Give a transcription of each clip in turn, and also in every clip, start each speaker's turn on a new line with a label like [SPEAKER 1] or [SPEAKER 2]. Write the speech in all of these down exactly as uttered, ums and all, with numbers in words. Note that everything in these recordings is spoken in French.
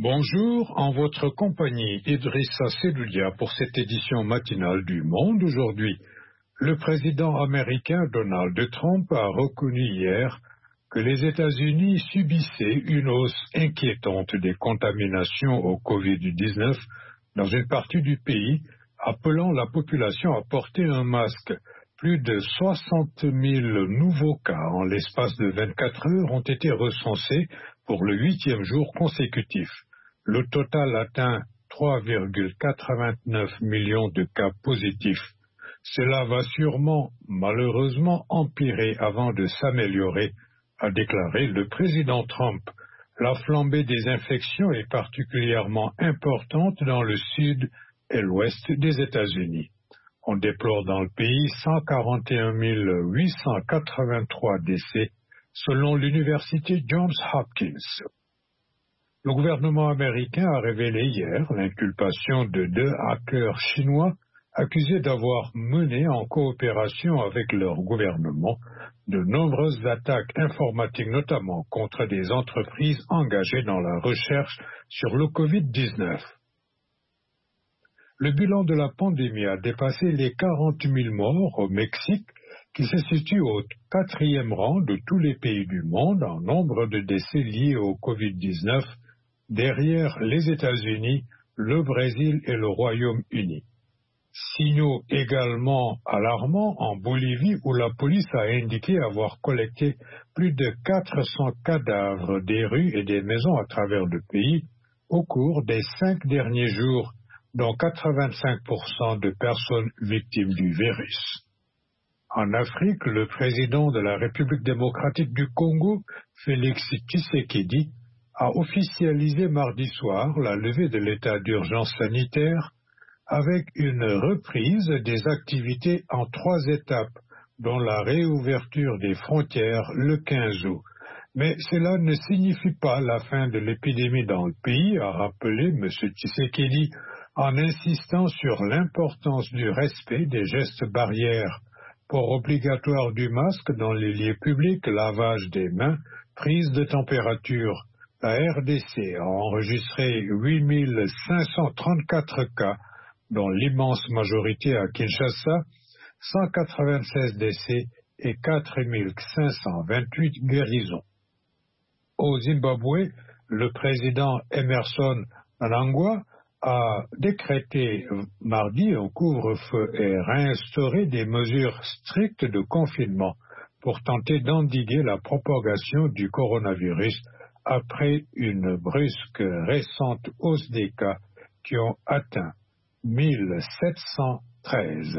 [SPEAKER 1] Bonjour, en votre compagnie Idrissa Seloulia pour cette édition matinale du Monde aujourd'hui. Le président américain Donald Trump a reconnu hier que les États-Unis subissaient une hausse inquiétante des contaminations au covid dix-neuf dans une partie du pays, appelant la population à porter un masque. Plus de soixante mille nouveaux cas en l'espace de vingt-quatre heures ont été recensés pour le huitième jour consécutif. Le total atteint trois virgule quatre-vingt-neuf millions de cas positifs. Cela va sûrement, malheureusement, empirer avant de s'améliorer, a déclaré le président Trump. La flambée des infections est particulièrement importante dans le sud et l'ouest des États-Unis. On déplore dans le pays cent quarante et un mille huit cent quatre-vingt-trois décès, selon l'université Johns Hopkins. Le gouvernement américain a révélé hier l'inculpation de deux hackers chinois accusés d'avoir mené en coopération avec leur gouvernement de nombreuses attaques informatiques, notamment contre des entreprises engagées dans la recherche sur le covid dix-neuf. Le bilan de la pandémie a dépassé les quarante mille morts au Mexique, qui se situe au quatrième rang de tous les pays du monde en nombre de décès liés au covid dix-neuf, derrière les États-Unis, le Brésil et le Royaume-Uni. Signaux également alarmants en Bolivie, où la police a indiqué avoir collecté plus de quatre cents cadavres des rues et des maisons à travers le pays au cours des cinq derniers jours, dont quatre-vingt-cinq pour cent de personnes victimes du virus. En Afrique, le président de la République démocratique du Congo, Félix Tshisekedi, a officialisé mardi soir la levée de l'état d'urgence sanitaire avec une reprise des activités en trois étapes, dont la réouverture des frontières le quinze août. Mais cela ne signifie pas la fin de l'épidémie dans le pays, a rappelé M. Tshisekedi, en insistant sur l'importance du respect des gestes barrières, port obligatoire du masque dans les lieux publics, lavage des mains, prise de température. La R D C a enregistré huit mille cinq cent trente-quatre cas, dont l'immense majorité à Kinshasa, cent quatre-vingt-seize décès et quatre mille cinq cent vingt-huit guérisons. Au Zimbabwe, le président Emerson Mnangagwa a décrété mardi un couvre-feu et réinstauré des mesures strictes de confinement pour tenter d'endiguer la propagation du coronavirus après une brusque récente hausse des cas qui ont atteint mille sept cent treize.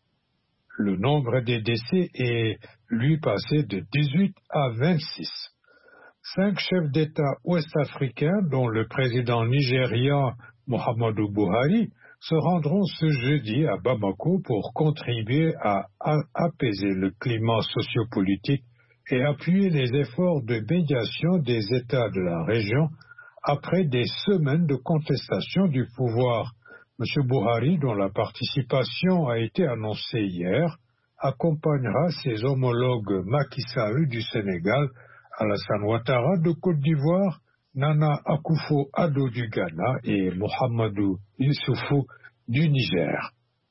[SPEAKER 1] Le nombre des décès est, lui, passé de dix-huit à vingt-six. Cinq chefs d'État ouest-africains, dont le président nigérian Muhammadu Buhari, se rendront ce jeudi à Bamako pour contribuer à apaiser le climat sociopolitique et appuyer les efforts de médiation des États de la région après des semaines de contestation du pouvoir. M. Buhari, dont la participation a été annoncée hier, accompagnera ses homologues Macky Sall du Sénégal, Alassane Ouattara de Côte d'Ivoire, Nana Akufo-Addo du Ghana et Mohamedou Issoufou du Niger.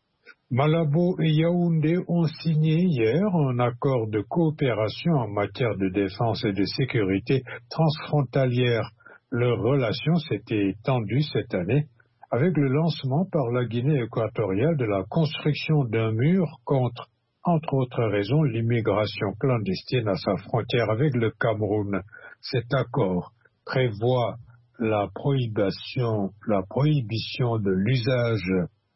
[SPEAKER 1] Malabo et Yaoundé ont signé hier un accord de coopération en matière de défense et de sécurité transfrontalière. Leurs relations s'étaient étendues cette année avec le lancement par la Guinée équatoriale de la construction d'un mur contre, entre autres raisons, l'immigration clandestine à sa frontière avec le Cameroun. Cet accord prévoit la prohibition, la prohibition de l'usage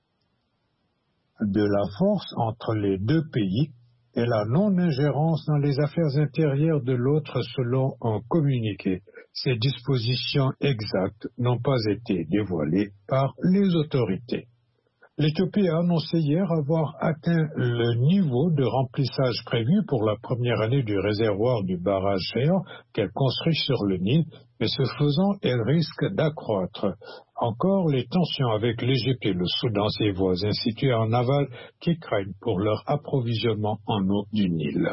[SPEAKER 1] de la force entre les deux pays et la non-ingérence dans les affaires intérieures de l'autre selon un communiqué. Ces dispositions exactes n'ont pas été dévoilées par les autorités. L'Éthiopie a annoncé hier avoir atteint le niveau de remplissage prévu pour la première année du réservoir du barrage géant qu'elle construit sur le Nil, mais ce faisant, elle risque d'accroître encore les tensions avec l'Égypte et le Soudan, ses voisins situés en aval, qui craignent pour leur approvisionnement en eau du Nil.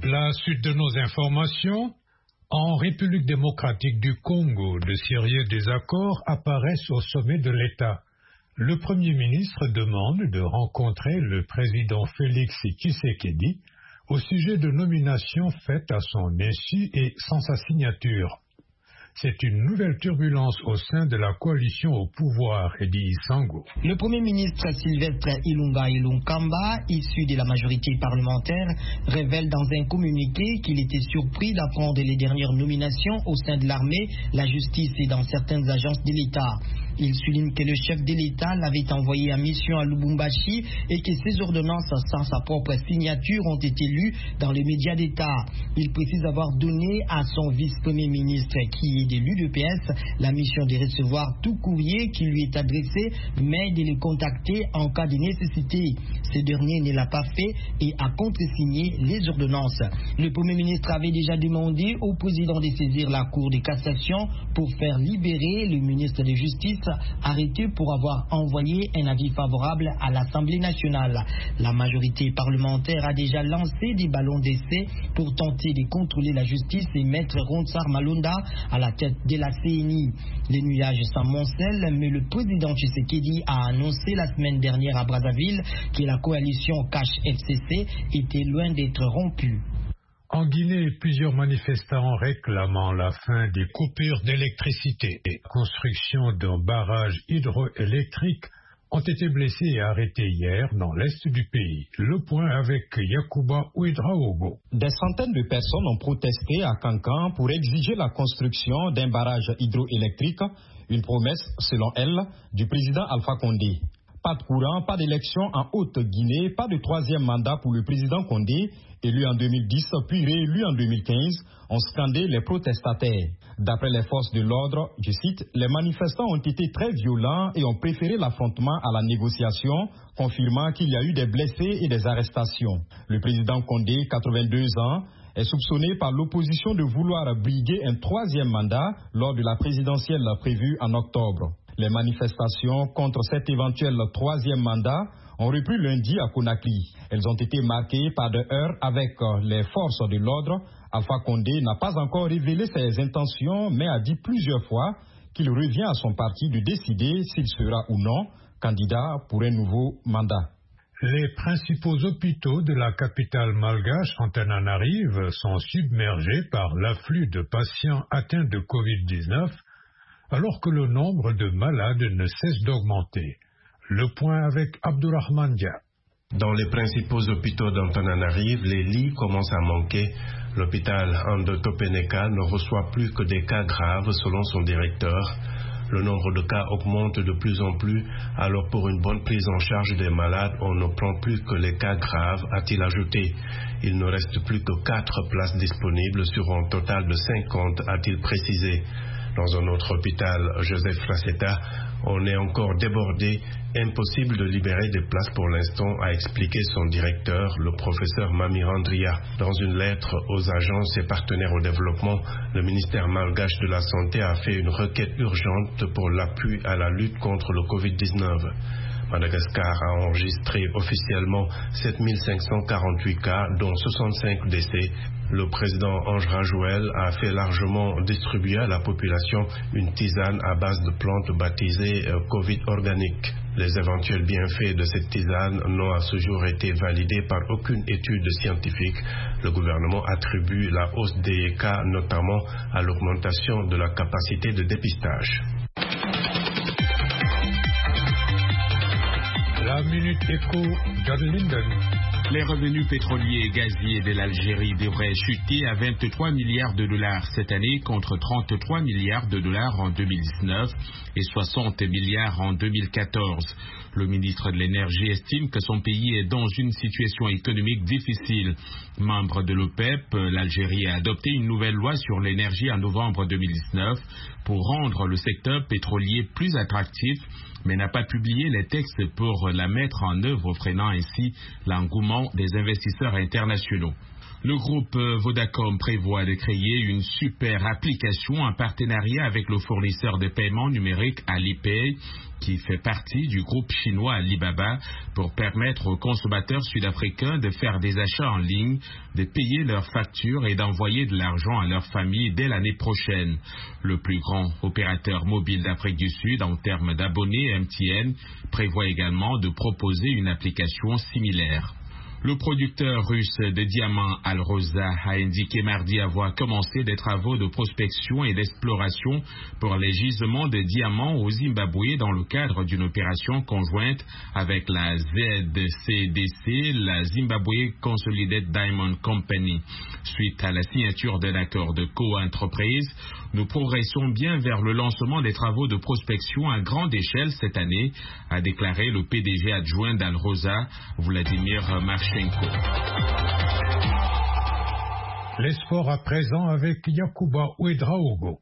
[SPEAKER 1] La suite de nos informations. En République démocratique du Congo, de sérieux désaccords apparaissent au sommet de l'État. Le Premier ministre demande de rencontrer le président Félix Tshisekedi au sujet de nominations faites à son insu et sans sa signature. C'est une nouvelle turbulence au sein de la coalition au pouvoir, dit Sango.
[SPEAKER 2] Le Premier ministre Sylvestre Ilunga Ilunkamba, issu de la majorité parlementaire, révèle dans un communiqué qu'il était surpris d'apprendre les dernières nominations au sein de l'armée, la justice et dans certaines agences de l'État. Il souligne que le chef de l'État l'avait envoyé en mission à Lubumbashi et que ses ordonnances sans sa propre signature ont été lues dans les médias d'État. Il précise avoir donné à son vice-premier ministre, qui est de l'U D P S, la mission de recevoir tout courrier qui lui est adressé, mais de les contacter en cas de nécessité. Ce dernier ne l'a pas fait et a contresigné les ordonnances. Le Premier ministre avait déjà demandé au président de saisir la Cour de cassation pour faire libérer le ministre de Justice, arrêté pour avoir envoyé un avis favorable à l'Assemblée nationale. La majorité parlementaire a déjà lancé des ballons d'essai pour tenter de contrôler la justice et mettre Ronsard Malonda à la tête de la C N I. Les nuages s'amoncellent, mais le président Tshisekedi a annoncé la semaine dernière à Brazzaville que la coalition Cash F C C était loin d'être rompue.
[SPEAKER 1] En Guinée, plusieurs manifestants réclamant la fin des coupures d'électricité et la construction d'un barrage hydroélectrique ont été blessés et arrêtés hier dans l'est du pays. Le point avec Yacouba Ouedraogo.
[SPEAKER 3] Des centaines de personnes ont protesté à Kankan pour exiger la construction d'un barrage hydroélectrique, une promesse, selon elle, du président Alpha Condé. Pas de courant, pas d'élection en Haute-Guinée, pas de troisième mandat pour le président Condé, élu en deux mille dix puis réélu en deux mille quinze, ont scandé les protestataires. D'après les forces de l'ordre, je cite, les manifestants ont été très violents et ont préféré l'affrontement à la négociation, confirmant qu'il y a eu des blessés et des arrestations. Le président Condé, quatre-vingt-deux ans, est soupçonné par l'opposition de vouloir briguer un troisième mandat lors de la présidentielle prévue en octobre. Les manifestations contre cet éventuel troisième mandat ont repris lundi à Conakry. Elles ont été marquées par des heurts avec les forces de l'ordre. Alpha Condé n'a pas encore révélé ses intentions, mais a dit plusieurs fois qu'il revient à son parti de décider s'il sera ou non candidat pour un nouveau mandat.
[SPEAKER 1] Les principaux hôpitaux de la capitale malgache, Antananarive, sont submergés par l'afflux de patients atteints de covid dix-neuf, alors que le nombre de malades ne cesse d'augmenter. Le point avec Abdourahmane Dia.
[SPEAKER 4] Dans les principaux hôpitaux d'Antananarive, les lits commencent à manquer. L'hôpital Ando-Topeneka ne reçoit plus que des cas graves selon son directeur. Le nombre de cas augmente de plus en plus, alors pour une bonne prise en charge des malades, on ne prend plus que les cas graves, a-t-il ajouté. Il ne reste plus que quatre places disponibles sur un total de cinquante, a-t-il précisé. Dans un autre hôpital, Joseph Raceta, on est encore débordé, impossible de libérer des places pour l'instant, a expliqué son directeur, le professeur Mamirandria. Dans une lettre aux agences et partenaires au développement, le ministère malgache de la Santé a fait une requête urgente pour l'appui à la lutte contre le covid dix-neuf. Madagascar a enregistré officiellement sept mille cinq cent quarante-huit cas, dont soixante-cinq décès. Le président Ange Rajouel a fait largement distribuer à la population une tisane à base de plantes baptisée Covid organique. Les éventuels bienfaits de cette tisane n'ont à ce jour été validés par aucune étude scientifique. Le gouvernement attribue la hausse des cas notamment à l'augmentation de la capacité de dépistage.
[SPEAKER 1] La Minute Éco, John Linden.
[SPEAKER 5] Les revenus pétroliers et gaziers de l'Algérie devraient chuter à vingt-trois milliards de dollars cette année contre trente-trois milliards de dollars en deux mille dix-neuf et soixante milliards en deux mille quatorze. Le ministre de l'Énergie estime que son pays est dans une situation économique difficile. Membre de l'OPEP, l'Algérie a adopté une nouvelle loi sur l'énergie en novembre deux mille dix-neuf pour rendre le secteur pétrolier plus attractif, mais n'a pas publié les textes pour la mettre en œuvre, freinant ainsi l'engouement des investisseurs internationaux. Le groupe Vodacom prévoit de créer une super application en partenariat avec le fournisseur de paiement numérique Alipay, qui fait partie du groupe chinois Alibaba, pour permettre aux consommateurs sud-africains de faire des achats en ligne, de payer leurs factures et d'envoyer de l'argent à leur famille dès l'année prochaine. Le plus grand opérateur mobile d'Afrique du Sud en termes d'abonnés, M T N, prévoit également de proposer une application similaire. Le producteur russe de diamants Alrosa a indiqué mardi avoir commencé des travaux de prospection et d'exploration pour les gisements de diamants au Zimbabwe dans le cadre d'une opération conjointe avec la Z C D C, la Zimbabwe Consolidated Diamond Company. Suite à la signature d'un accord de co-entreprise, nous progressons bien vers le lancement des travaux de prospection à grande échelle cette année, a déclaré le P D G adjoint d'Alrosa, Vladimir Marchenko.
[SPEAKER 1] Les sports à présent avec Yacouba Ouedraogo.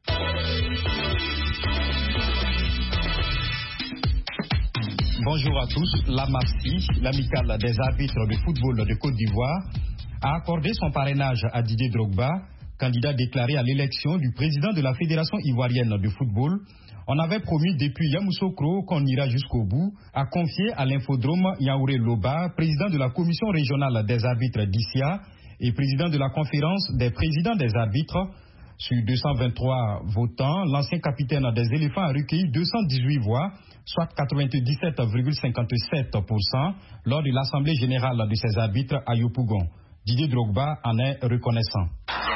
[SPEAKER 3] Bonjour à tous. La M A F C I, l'amicale des arbitres de football de Côte d'Ivoire, a accordé son parrainage à Didier Drogba, candidat déclaré à l'élection du président de la Fédération ivoirienne de football. On avait promis depuis Yamoussoukro qu'on ira jusqu'au bout, a confié à l'infodrome Yaouré Loba, président de la commission régionale des arbitres d'I C I A et président de la conférence des présidents des arbitres. Sur deux cent vingt-trois votants, l'ancien capitaine des éléphants a recueilli deux cent dix-huit voix, soit quatre-vingt-dix-sept virgule cinquante-sept pour cent lors de l'Assemblée générale de ces arbitres à Yopougon. Didier Drogba en est reconnaissant.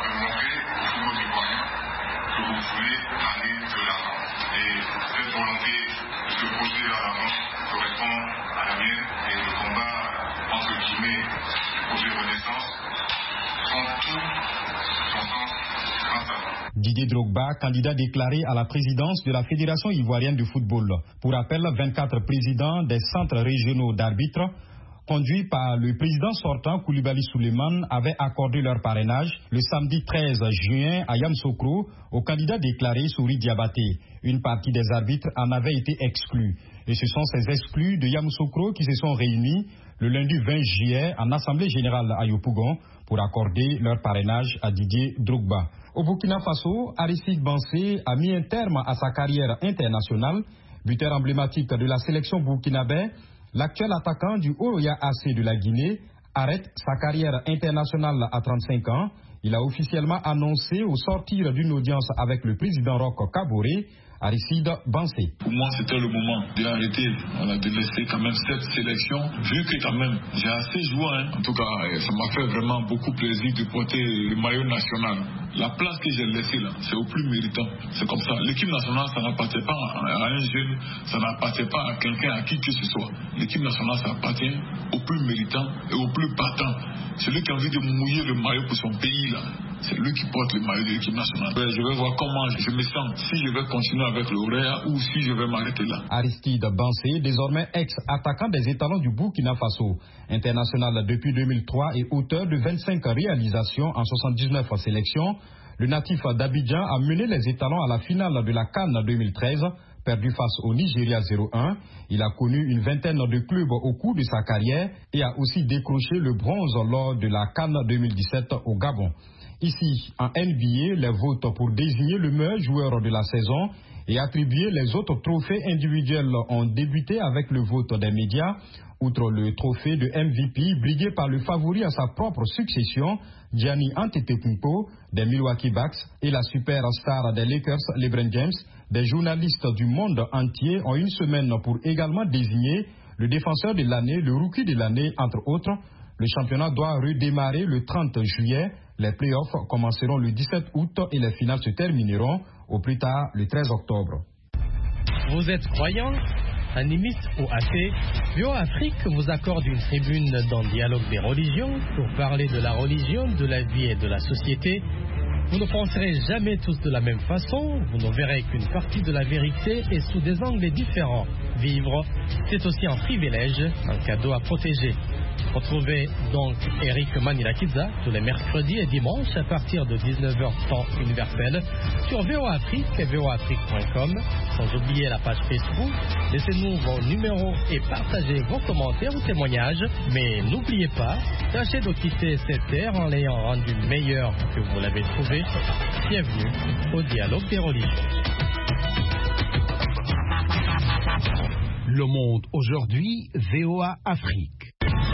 [SPEAKER 3] Didier Drogba, candidat déclaré à la présidence de la Fédération ivoirienne de football. Pour rappel, vingt-quatre présidents des centres régionaux d'arbitres, conduits par le président sortant Koulibaly Souleymane, avaient accordé leur parrainage le samedi treize juin à Yamoussoukro au candidat déclaré Souri Diabaté. Une partie des arbitres en avait été exclue. Et ce sont ces exclus de Yamoussoukro qui se sont réunis le lundi vingt juillet en Assemblée générale à Yopougon pour accorder leur parrainage à Didier Drogba. Au Burkina Faso, Aristide Bansé a mis un terme à sa carrière internationale. Buteur emblématique de la sélection burkinabé, l'actuel attaquant du Oroya A C de la Guinée arrête sa carrière internationale à trente-cinq ans. Il a officiellement annoncé au sortir d'une audience avec le président Roch Kaboré, Aristide Bansé.
[SPEAKER 6] Pour moi, c'était le moment d'arrêter, voilà, de laisser quand même cette sélection, vu que quand même j'ai assez joué. Hein. En tout cas, ça m'a fait vraiment beaucoup plaisir de porter le maillot national. La place que j'ai laissée là, c'est au plus méritant. C'est comme ça. L'équipe nationale, ça n'appartient pas à un jeune, ça n'appartient pas à quelqu'un, à qui que ce soit. L'équipe nationale, ça appartient au plus méritant et au plus battant. Celui qui a envie de mouiller le maillot pour son pays là, c'est lui qui porte le maillot de l'équipe nationale. Je vais voir comment je me sens, si je vais continuer avec le Oroya ou si je vais m'arrêter là.
[SPEAKER 3] Aristide Bansé, désormais ex-attaquant des étalons du Burkina Faso, international depuis deux mille trois et auteur de vingt-cinq réalisations en soixante-dix-neuf sélections, le natif d'Abidjan a mené les étalons à la finale de la CAN deux mille treize, perdu face au Nigeria zéro un. Il a connu une vingtaine de clubs au cours de sa carrière et a aussi décroché le bronze lors de la CAN deux mille dix-sept au Gabon. Ici, en N B A, les votes pour désigner le meilleur joueur de la saison et attribuer les autres trophées individuels ont débuté avec le vote des médias. Outre le trophée de M V P brigué par le favori à sa propre succession, Gianni Antetokounmpo des Milwaukee Bucks et la superstar des Lakers, LeBron James, des journalistes du monde entier ont une semaine pour également désigner le défenseur de l'année, le rookie de l'année, entre autres. Le championnat doit redémarrer le trente juillet. Les playoffs commenceront le dix-sept août et les finales se termineront au plus tard le treize octobre.
[SPEAKER 7] Vous êtes croyant, animiste ou athée, Bio Afrique vous accorde une tribune dans Dialogue des religions pour parler de la religion, de la vie et de la société. Vous ne penserez jamais tous de la même façon, vous ne verrez qu'une partie de la vérité et sous des angles différents. Vivre, c'est aussi un privilège, un cadeau à protéger. Retrouvez donc Eric Manilakiza tous les mercredis et dimanches à partir de dix-neuf heures temps universel sur V O A Afrique et V O A Afrique point com. Sans oublier la page Facebook. Laissez-nous vos numéros et partagez vos commentaires ou témoignages. Mais n'oubliez pas, tâchez de quitter cette terre en l'ayant rendue meilleure que vous l'avez trouvée. Bienvenue au dialogue des religions.
[SPEAKER 8] Le Monde aujourd'hui, V O A Afrique.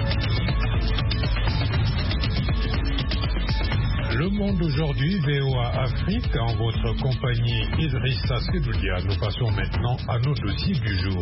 [SPEAKER 1] Le Monde aujourd'hui, V O A Afrique, en votre compagnie Idrissa Sedoulia. Nous passons maintenant à nos dossiers du jour.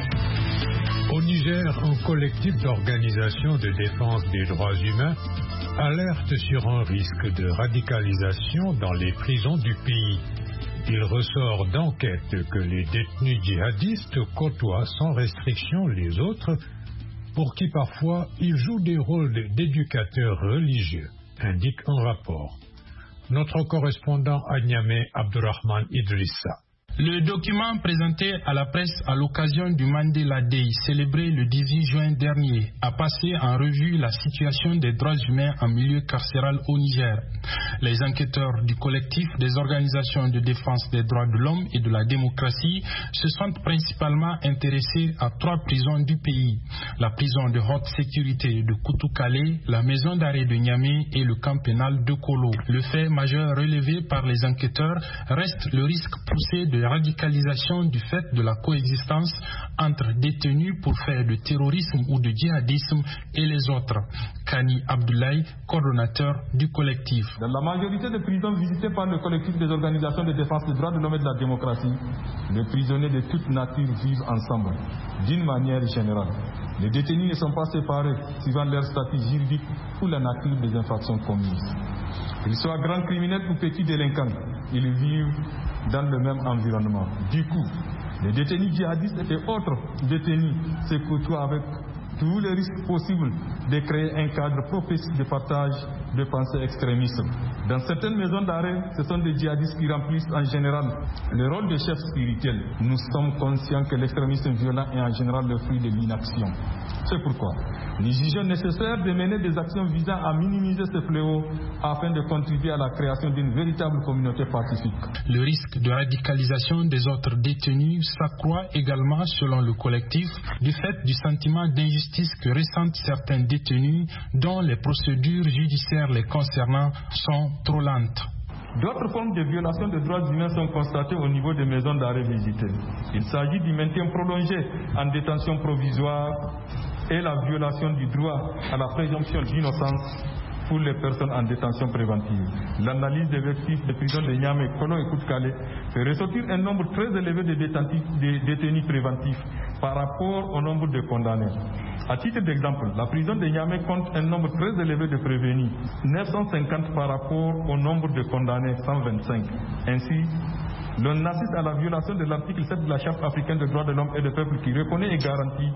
[SPEAKER 1] Au Niger, un collectif d'organisations de défense des droits humains alerte sur un risque de radicalisation dans les prisons du pays. Il ressort d'enquêtes que les détenus djihadistes côtoient sans restriction les autres, pour qui parfois ils jouent des rôles d'éducateurs religieux, indique un rapport. Notre correspondant à Niamey, Abdurrahman Idrissa.
[SPEAKER 9] Le document présenté à la presse à l'occasion du Mandela Day, célébré le dix-huit juin dernier, a passé en revue la situation des droits humains en milieu carcéral au Niger. Les enquêteurs du collectif des organisations de défense des droits de l'homme et de la démocratie se sont principalement intéressés à trois prisons du pays. La prison de haute sécurité de Koutoukale, la maison d'arrêt de Niamey et le camp pénal de Kolo. Le fait majeur relevé par les enquêteurs reste le risque poussé de radicalisation du fait de la coexistence entre détenus pour faire de terrorisme ou de djihadisme et les autres. Kani Abdoulaye, coordonnateur du collectif.
[SPEAKER 10] Dans la majorité des prisons visitées par le collectif des organisations de défense des droits de l'homme et de la démocratie, les prisonniers de toute nature vivent ensemble, d'une manière générale. Les détenus ne sont pas séparés suivant leur statut juridique ou la nature des infractions commises. Qu'ils soient grands criminels ou petits délinquants, ils vivent dans le même environnement. Du coup, les détenus djihadistes et autres détenus se côtoient avec tous les risques possibles de créer un cadre propice de partage de pensées extrémistes. Dans certaines maisons d'arrêt, ce sont des djihadistes qui remplissent en général le rôle de chef spirituel. Nous sommes conscients que l'extrémisme violent est en général le fruit de l'inaction. C'est pourquoi nous jugeons nécessaire de mener des actions visant à minimiser ce fléau afin de contribuer à la création d'une véritable communauté pacifique.
[SPEAKER 9] Le risque de radicalisation des autres détenus s'accroît également selon le collectif du fait du sentiment d'injustice que ressentent certains détenus dont les procédures judiciaires les concernant sont trop lentes.
[SPEAKER 10] D'autres formes de violations des droits humains sont constatées au niveau des maisons d'arrêt visitées. Il s'agit du maintien prolongé en détention provisoire et la violation du droit à la présomption d'innocence pour les personnes en détention préventive. L'analyse des effectifs des prisons de Niamey, Kolo et Koutoukale fait ressortir un nombre très élevé de, de détenus préventifs par rapport au nombre de condamnés. À titre d'exemple, la prison de Niamey compte un nombre très élevé de prévenus, neuf cent cinquante par rapport au nombre de condamnés, cent vingt-cinq. Ainsi, l'on assiste à la violation de l'article sept de la Charte africaine des droits de l'homme et des peuples qui reconnaît et garantit,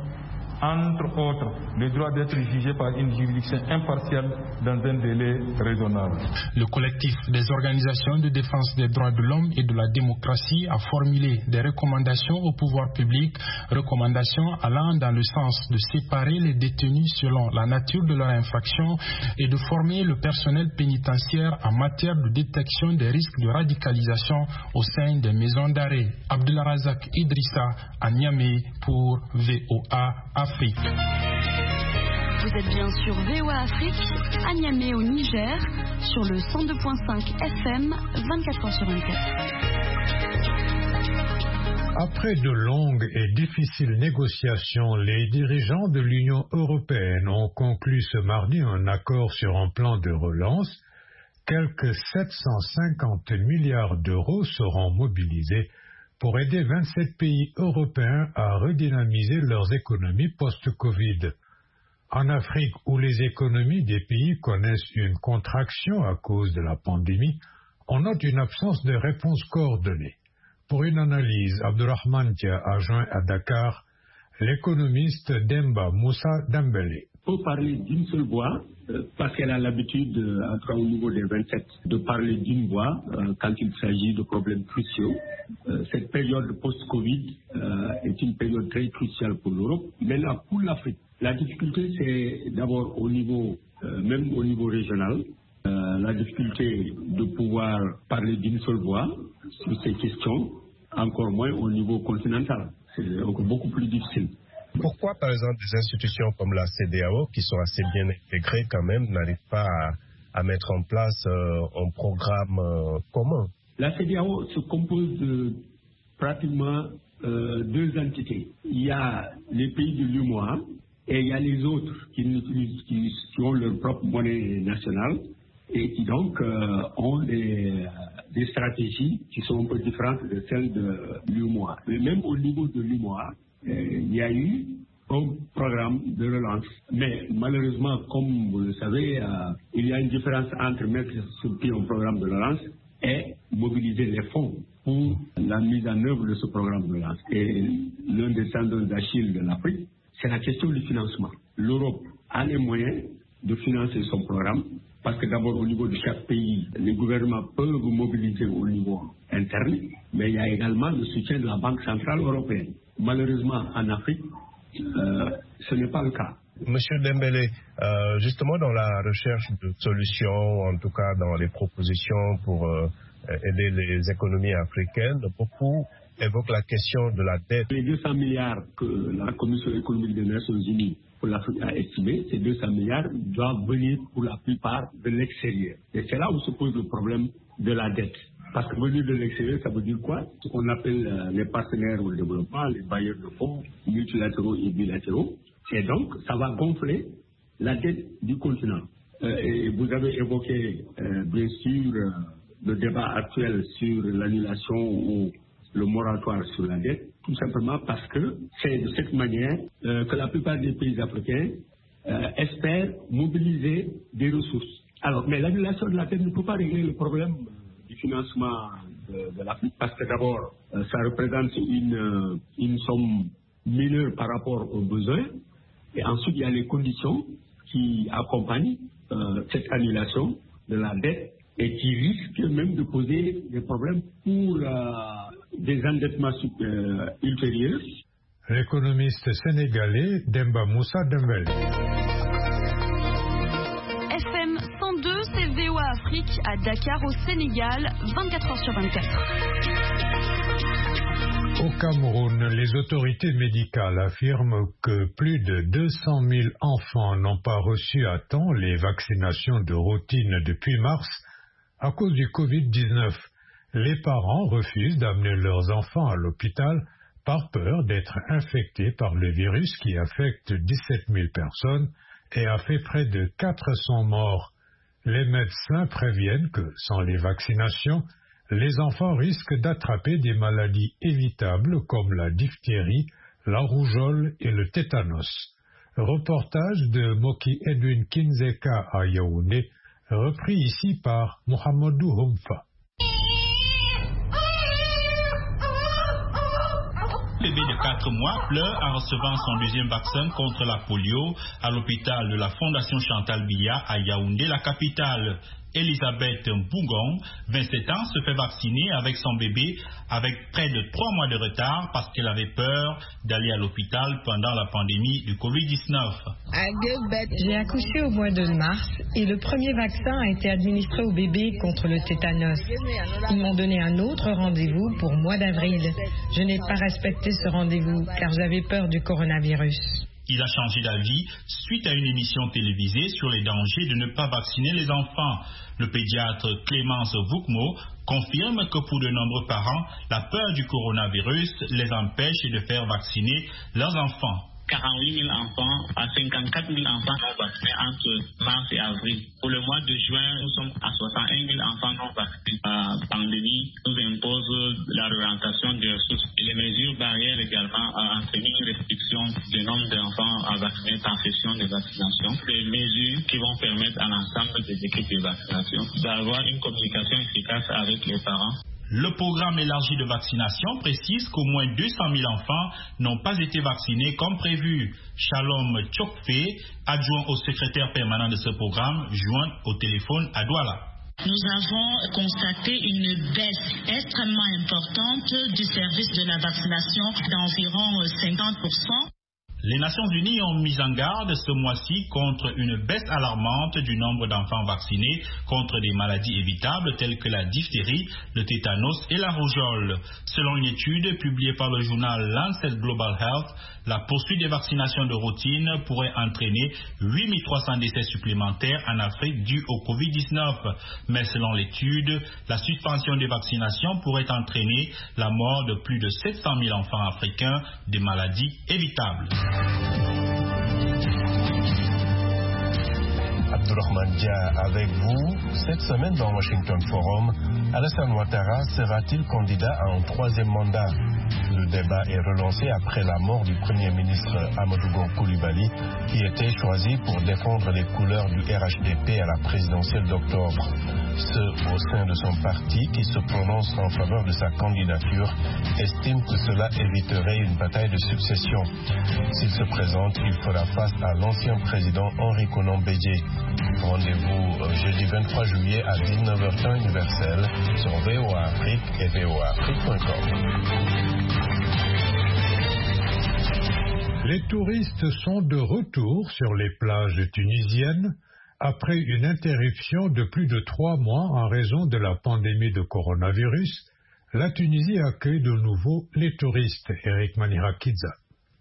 [SPEAKER 10] entre autres, le droit d'être jugé par une juridiction impartiale dans un délai raisonnable.
[SPEAKER 9] Le collectif des organisations de défense des droits de l'homme et de la démocratie a formulé des recommandations au pouvoir public, recommandations allant dans le sens de séparer les détenus selon la nature de leur infraction et de former le personnel pénitentiaire en matière de détection des risques de radicalisation au sein des maisons d'arrêt. Abdelrazak Idrissa à Niamey pour V O A Afrique.
[SPEAKER 11] Vous êtes bien sur V O A Afrique, à Niamey au Niger, sur le cent deux virgule cinq F M, vingt-quatre heures sur vingt-quatre.
[SPEAKER 1] Après de longues et difficiles négociations, les dirigeants de l'Union européenne ont conclu ce mardi un accord sur un plan de relance. Quelques sept cent cinquante milliards d'euros seront mobilisés pour aider vingt-sept pays européens à redynamiser leurs économies post-Covid. En Afrique, où les économies des pays connaissent une contraction à cause de la pandémie, on note une absence de réponse coordonnée. Pour une analyse, Abdurrahman Tia a joint à Dakar l'économiste Demba Moussa Dembélé.
[SPEAKER 12] peut parler d'une seule voix euh, parce qu'elle a l'habitude, euh, en tout cas au niveau des vingt-sept, de parler d'une voix euh, quand il s'agit de problèmes cruciaux. Euh, cette période post-Covid euh, est une période très cruciale pour l'Europe. Maintenant, pour l'Afrique, la difficulté, c'est d'abord au niveau, euh, même au niveau régional, euh, la difficulté de pouvoir parler d'une seule voix sur ces questions, encore moins au niveau continental. C'est encore beaucoup plus difficile.
[SPEAKER 4] Pourquoi, par exemple, des institutions comme la C E D E A O, qui sont assez bien intégrées quand même, n'arrivent pas à, à mettre en place euh, un programme euh, commun?
[SPEAKER 12] La C E D E A O se compose de pratiquement euh, deux entités. Il y a les pays de l'U M O A et il y a les autres qui, qui, qui ont leur propre monnaie nationale et qui donc euh, ont des, des stratégies qui sont un peu différentes de celles de l'U M O A. Mais même au niveau de l'U M O A, Euh, il y a eu un programme de relance. Mais malheureusement, comme vous le savez, euh, il y a une différence entre mettre sur pied un programme de relance et mobiliser les fonds pour la mise en œuvre de ce programme de relance. Et l'un des tendons d'Achille de l'Afrique, c'est la question du financement. L'Europe a les moyens de financer son programme parce que d'abord au niveau de chaque pays, les gouvernements peuvent mobiliser au niveau interne, mais il y a également le soutien de la Banque centrale européenne. Malheureusement, en Afrique, euh, ce n'est pas le cas.
[SPEAKER 4] Monsieur Dembélé, euh, justement dans la recherche de solutions, en tout cas dans les propositions pour euh, aider les économies africaines, beaucoup évoquent la question de la dette.
[SPEAKER 12] Les deux cents milliards que la Commission économique des Nations Unies pour l'Afrique a estimé, ces deux cents milliards doivent venir pour la plupart de l'extérieur. Et c'est là où se pose le problème de la dette. Parce que venir de l'extérieur, ça veut dire quoi? Ce qu'on appelle euh, les partenaires au développement, les bailleurs de fonds, multilatéraux et bilatéraux. Et donc, ça va gonfler la dette du continent. Euh, et vous avez évoqué, euh, bien sûr, euh, le débat actuel sur l'annulation ou le moratoire sur la dette, tout simplement parce que c'est de cette manière euh, que la plupart des pays africains euh, espèrent mobiliser des ressources. Alors, mais l'annulation de la dette ne peut pas régler le problème du financement de, de l'Afrique, parce que d'abord, euh, ça représente une, euh, une somme mineure par rapport aux besoins, et ensuite il y a les conditions qui accompagnent euh, cette annulation de la dette et qui risquent même de poser des problèmes pour euh, des endettements euh, ultérieurs.
[SPEAKER 1] L'économiste sénégalais Demba Moussa Dembélé.
[SPEAKER 11] V O A Afrique à Dakar au Sénégal, vingt-quatre heures sur vingt-quatre.
[SPEAKER 1] Au Cameroun, les autorités médicales affirment que plus de deux cent mille enfants n'ont pas reçu à temps les vaccinations de routine depuis mars à cause du covid dix-neuf. Les parents refusent d'amener leurs enfants à l'hôpital par peur d'être infectés par le virus qui affecte dix-sept mille personnes et a fait près de quatre cents morts. Les médecins préviennent que, sans les vaccinations, les enfants risquent d'attraper des maladies évitables comme la diphtérie, la rougeole et le tétanos. Reportage de Moki Edwin Kinzeka à Yaoundé, repris ici par Mohamedou Humfa.
[SPEAKER 13] Le bébé de quatre mois pleure en recevant son deuxième vaccin contre la polio à l'hôpital de la Fondation Chantal Biya à Yaoundé, la capitale. Elisabeth Mbougon, vingt-sept ans, se fait vacciner avec son bébé avec près de trois mois de retard parce qu'elle avait peur d'aller à l'hôpital pendant la pandémie du covid dix-neuf.
[SPEAKER 14] J'ai accouché au mois de mars et le premier vaccin a été administré au bébé contre le tétanos. Ils m'ont donné un autre rendez-vous pour mois d'avril. Je n'ai pas respecté ce rendez-vous car j'avais peur du coronavirus.
[SPEAKER 13] Il a changé d'avis suite à une émission télévisée sur les dangers de ne pas vacciner les enfants. Le pédiatre Clémence Voukmo confirme que pour de nombreux parents, la peur du coronavirus les empêche de faire vacciner leurs enfants.
[SPEAKER 15] quarante-huit mille enfants à cinquante-quatre mille enfants non vaccinés entre mars et avril. Pour le mois de juin, nous sommes à soixante et un mille enfants non vaccinés. La pandémie nous impose la réorientation des ressources et les mesures barrières également à entraîner une restriction du nombre d'enfants à vacciner par session de vaccination. Des mesures qui vont permettre à l'ensemble des équipes de vaccination d'avoir une communication efficace avec les parents.
[SPEAKER 13] Le programme élargi de vaccination précise qu'au moins deux cent mille enfants n'ont pas été vaccinés comme prévu. Shalom Tchokfe, adjoint au secrétaire permanent de ce programme, joint au téléphone à Douala.
[SPEAKER 16] Nous avons constaté une baisse extrêmement importante du service de la vaccination d'environ cinquante pour cent.
[SPEAKER 13] Les Nations Unies ont mis en garde ce mois-ci contre une baisse alarmante du nombre d'enfants vaccinés contre des maladies évitables telles que la diphtérie, le tétanos et la rougeole. Selon une étude publiée par le journal Lancet Global Health, la poursuite des vaccinations de routine pourrait entraîner huit mille trois cents décès supplémentaires en Afrique dus au covid dix-neuf. Mais selon l'étude, la suspension des vaccinations pourrait entraîner la mort de plus de sept cent mille enfants africains des maladies évitables.
[SPEAKER 17] Abdourahmane Dia avec vous. Cette semaine dans Washington Forum, Alassane Ouattara sera-t-il candidat à un troisième mandat? Le débat est relancé après la mort du Premier ministre Amadou Gon Coulibaly, qui était choisi pour défendre les couleurs du R H D P à la présidentielle d'octobre. Ceux au sein de son parti qui se prononcent en faveur de sa candidature estiment que cela éviterait une bataille de succession. S'il se présente, il fera face à l'ancien président Henri Konan Bédié. Rendez-vous jeudi vingt-trois juillet à dix-neuf heures temps universel sur V O A Afrique et V O A Afrique point com.
[SPEAKER 1] Les touristes sont de retour sur les plages tunisiennes après une interruption de plus de trois mois en raison de la pandémie de coronavirus. La Tunisie accueille de nouveau les touristes. Eric Manirakidza.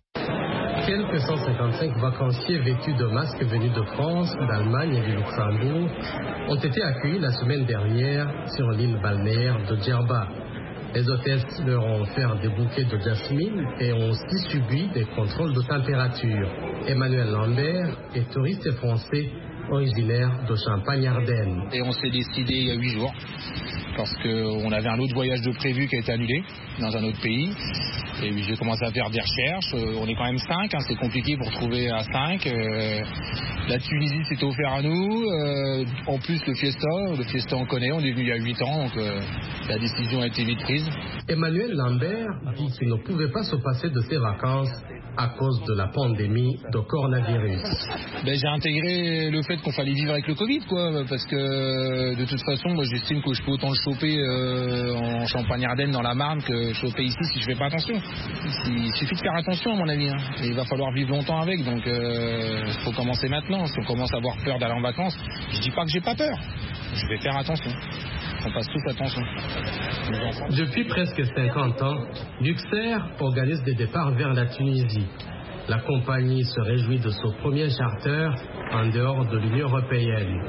[SPEAKER 18] Quelques cent cinquante-cinq vacanciers vêtus de masques venus de France, d'Allemagne et du Luxembourg ont été accueillis la semaine dernière sur l'île balnéaire de Djerba. Les hôtesses leur ont offert des bouquets de jasmine et ont aussi subi des contrôles de température. Emmanuel Lambert est touriste français originaire de Champagne-Ardenne.
[SPEAKER 19] Et on s'est décidé il y a huit jours parce qu'on avait un autre voyage de prévu qui a été annulé dans un autre pays. Et j'ai commencé à faire des recherches. On est quand même cinq, hein, c'est compliqué pour trouver à cinq. Euh, la Tunisie s'était offert à nous. Euh, en plus, le Fiesta, le Fiesta on connaît, on est venu il y a huit ans, donc euh, la décision a été vite prise.
[SPEAKER 18] Emmanuel Lambert dit qu'il ne pouvait pas se passer de ses vacances à cause de la pandémie de coronavirus.
[SPEAKER 19] Ben, j'ai intégré le fait qu'on fallait vivre avec le Covid, quoi, parce que de toute façon, moi j'estime que je peux autant le choper euh, en Champagne-Ardenne dans la Marne que choper ici si je fais pas attention. Il suffit de faire attention à mon avis, hein. Et il va falloir vivre longtemps avec, donc il euh, faut commencer maintenant. Si on commence à avoir peur d'aller en vacances, je dis pas que j'ai pas peur, je vais faire attention. On passe tous attention.
[SPEAKER 18] Depuis presque cinquante ans, Luxair organise des départs vers la Tunisie. La compagnie se réjouit de son premier charter en dehors de l'Union européenne.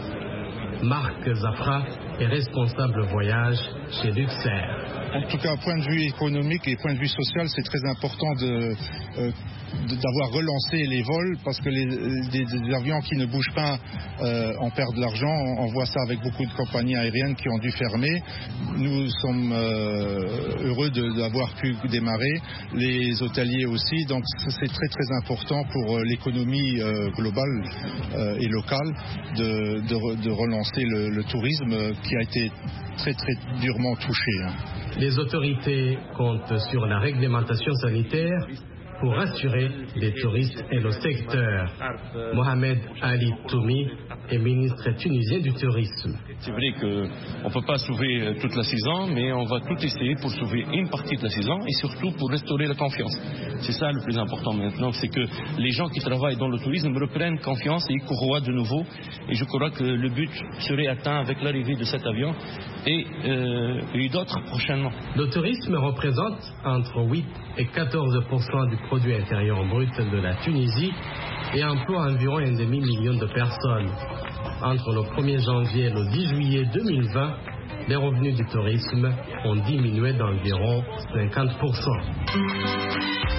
[SPEAKER 18] Marc Zafra est responsable voyage chez Luxair.
[SPEAKER 20] En tout cas, point de vue économique et point de vue social, c'est très important de, euh, de, d'avoir relancé les vols parce que les, les, les avions qui ne bougent pas euh, en perdent de l'argent. On, on voit ça avec beaucoup de compagnies aériennes qui ont dû fermer. Nous sommes euh, heureux de, d'avoir pu démarrer, les hôteliers aussi. Donc c'est très très important pour euh, l'économie euh, globale euh, et locale de, de, de relancer le, le tourisme qui a été très très durement touché. Hein.
[SPEAKER 18] Les autorités comptent sur la réglementation sanitaire pour rassurer les touristes et le secteur. Mohamed Ali Toumi est ministre tunisien du tourisme.
[SPEAKER 21] C'est vrai qu'on ne peut pas sauver toute la saison, mais on va tout essayer pour sauver une partie de la saison et surtout pour restaurer la confiance. C'est ça le plus important maintenant, c'est que les gens qui travaillent dans le tourisme reprennent confiance et courroient de nouveau. Et je crois que le but serait atteint avec l'arrivée de cet avion et, euh, et d'autres prochainement.
[SPEAKER 18] Le tourisme représente entre huit et quatorze pour cent du produit intérieur brut de la Tunisie et emploie environ un demi-million de personnes. Entre le premier janvier et le dix juillet deux mille vingt, les revenus du tourisme ont diminué d'environ cinquante pour cent.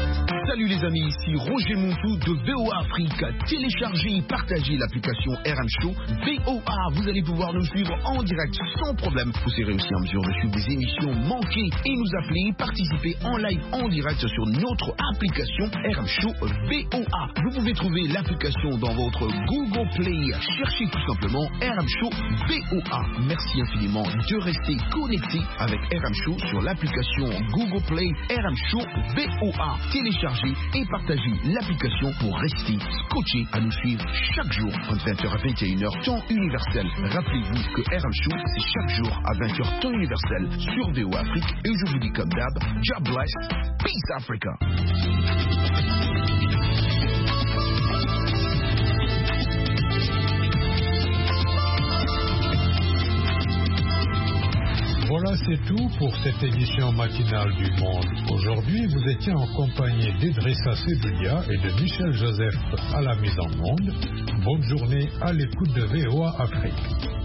[SPEAKER 2] Salut les amis, ici Roger Montou de V O A Afrique. Téléchargez et partagez l'application R M Show V O A. Vous allez pouvoir nous suivre en direct sans problème. Vous serez aussi en mesure de suivre des émissions manquées et nous appeler, participer en live en direct sur notre application R M Show V O A. Vous pouvez trouver l'application dans votre Google Play. Cherchez tout simplement R M Show V O A. Merci infiniment de rester connecté avec R M Show sur l'application Google Play R M Show V O A. Téléchargez et partagez l'application pour rester scotché à nous suivre chaque jour entre vingt heures à vingt et une heures temps universel. Rappelez-vous que R M Show c'est chaque jour à vingt heures temps universel sur V O A Afrique et je vous dis comme d'hab, God bless, peace Africa.
[SPEAKER 1] Voilà, c'est tout pour cette édition matinale du Monde. Aujourd'hui, vous étiez en compagnie d'Idrissa Seloulia et de Michel Joseph à la mise en monde. Bonne journée à l'écoute de V O A Afrique.